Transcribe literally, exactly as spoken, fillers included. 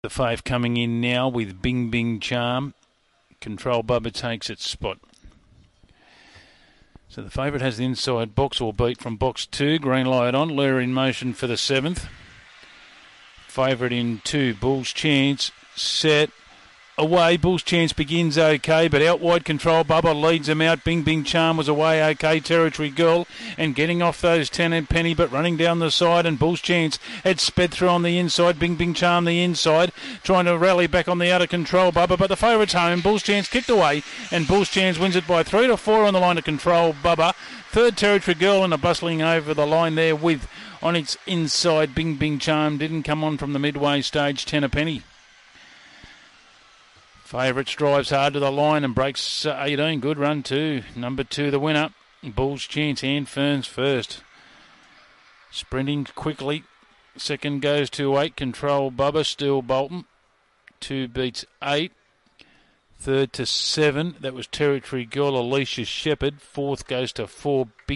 The five coming in now with Bing Bing Charm. Control Bubba takes its spot. So the favourite has the inside box or beat from box two. Green light on. Lure in motion for the seventh. Favourite in two. Bull's Chance. Set. Away. Bull's Chance begins okay, but out wide Control Bubba leads them out. Bing Bing Charm was away okay. Territory Girl and getting off those ten and Penny, but running down the side, and Bull's Chance had sped through on the inside. Bing Bing Charm the inside, trying to rally back on the outer Control Bubba, but the favourite's home. Bull's Chance kicked away, and Bull's Chance wins it by three to four on the line to Control Bubba. Third Territory Girl and a bustling over the line there with on its inside. Bing Bing Charm didn't come on from the midway stage. Ten a Penny. Favourites drives hard to the line and breaks uh, eighteen. Good run too. Number two, the winner. Bull's Chance. Ann Ferns first. Sprinting quickly. Second goes to eight. Control Bubba. Still Bolton. Two beats eight. Third to seven. That was Territory Girl. Alicia Shepherd. Fourth goes to four. Big